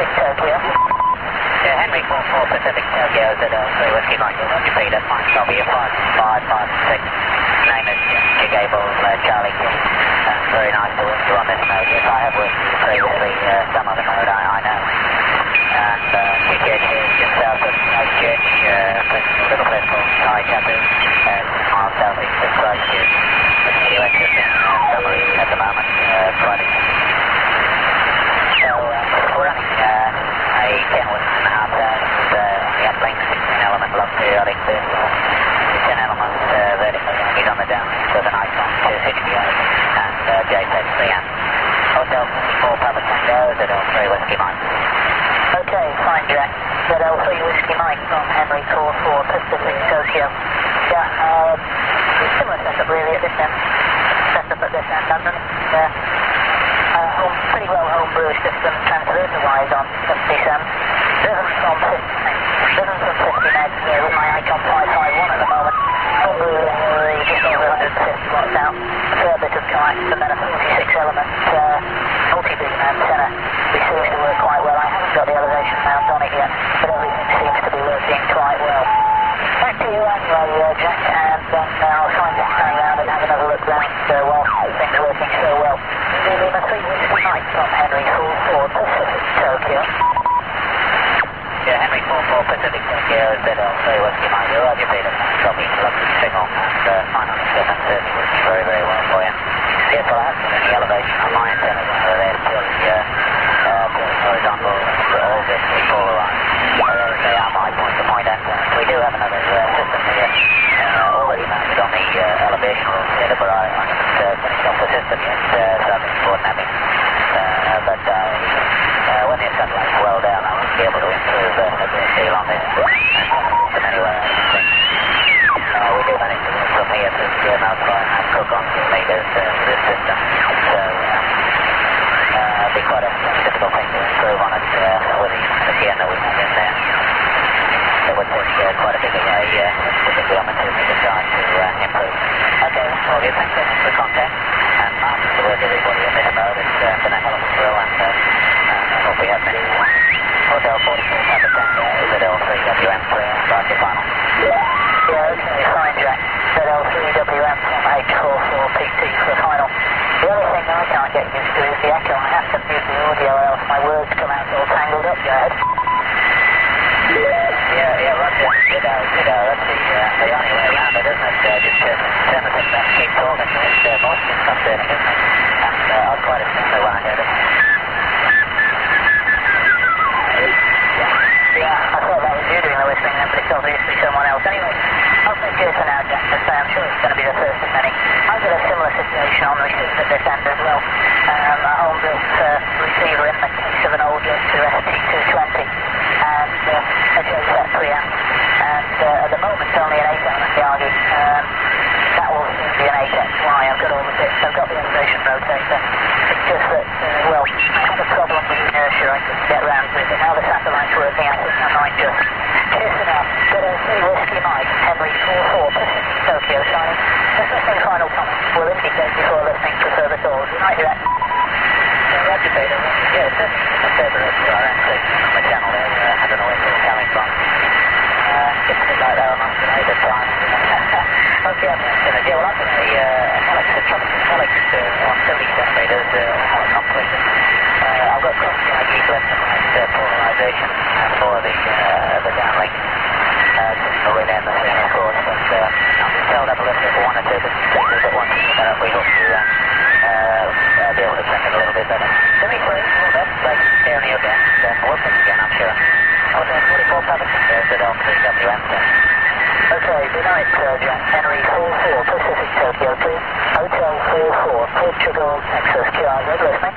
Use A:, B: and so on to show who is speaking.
A: Pacific Tokyo.
B: Yeah, Henry 44 Pacific Tokyo, Zero 3 Whiskey Mike, Roger Peter, fine, W 5556. Name is Jim Gable, Charlie King. Very nice to work you on this node. Yes, I have worked previously, some other node I know. And GTH is just south of Node Church, a little place called Thai Tapu, miles southeast of Christchurch. The US is in summary at the moment, Friday. So we're running a Kenwood and a half thousand the uplink, 16 element log periodic burst, 10 elements vertical, he's on the downlink with an icon 2 HPO and JPEG 3M. Hotel 44 Papa Tango, ZL3 Whiskey Mike.
A: Okay, fine Jack. ZL3 Whiskey Mike from Henry 44 Pacific Tokyo. Yeah, similar setup really at this end. Setup at this end. I'm running pretty well homebrew system transverter-wise on 77. Driven from 50 meg with my Icon 551 at the moment. Homebrew just over 150 watts out. A fair bit of coax and then a 46 element multi-beam antenna. Which seems to work quite well. I haven't got the elevation mount on it yet, but everything seems to be working quite well. Back to you anyway, Jack, and then I'll try and get hang around and have another look round while things are working so well. Lima 3 Whiskey Mike from Henry 44 Pacific Tokyo.
B: Yeah, Henry 44 Pacific Tokyo, ZL3 Whiskey Mike. Roger Peter, copy, lovely signal, and fine on the 730, working very, very well for you. Yes, well, I haven't got any elevation on my antenna, whether they're purely horizontal, all vertically polarized. They are my point-to-point antennas. We do have another system here, already mounted on the elevation rotator, but I haven't finished off the system yet, so I've been coordinating. But when the satellite's well down, I won't be able to improve a great deal on this system anyway. We do manage to move from here to Mountfire and cook on 2 meters with this system. So it'll be quite a difficult thing to improve on it with the CN that we have in there. It would take quite a bit of typically on the 2 meter side to improve. Okay, well, thanks very much for the contact. And after the work everybody in this mode, it's been a hell of a thrill, and I hope we have many more. Hotel 44 Papa Tango, ZL3 WM3, start your final.
A: Yeah, okay, fine Jack. ZL3 WM from H44PT for the final. The only thing I can't get used to is the echo. I have to mute the audio or else my words come out all tangled up, Jared.
B: Yeah, Roger. Ditto. That's the only way around it, isn't it? Just turn the thing down and keep talking. It's voice concerning, isn't it? And I was quite astounded when I heard it.
A: Yeah, I thought that was you doing the listening then, but it's obviously someone else. Anyway, I'll say cheers for now, Jack, to say I'm sure it's going to be the first of many. I've got a similar situation on receivers at this end as well. A home-built receiver in the case of an old ST220 and a JSET 3M. And at the moment, it's only an 8 element Yagi. That will soon be an 8XY. I've got all the bits. I've got the elevation rotator. It's just that, well, I had a problem with inertia. I couldn't get round to it. But now the satellite's working, I think I might just. Cheers for now. ZL3 Whiskey Mike, Henry 44 Pacific Tokyo signing. Just listening final comments will indicate before listening to further calls. You might do that.
B: Roger Peter. Yeah, it's a favourite of RN station on the channel there. I don't know where it's all coming from. It's a bit like that on us today, but fine. Okay, yeah, well, I've got a Helix, a tropical Helix on 70 centimetres, Helix completion. I've got cross-Yagi left and right polarisation for the downlink. Typical relay in the center, of course, but I've been told I've left it for 1 or 2 different speakers at once, so we hope to be able to send it a little bit better. Jimmy, well done. Glad to hear you again, and we'll think again, I'm sure. Hotel 44 Papa Tango, ZL3 WM.
A: Okay, good night, Jack. Henry 44 Pacific Tokyo 2, Hotel 44, Portugal, Texas, QR, good listening.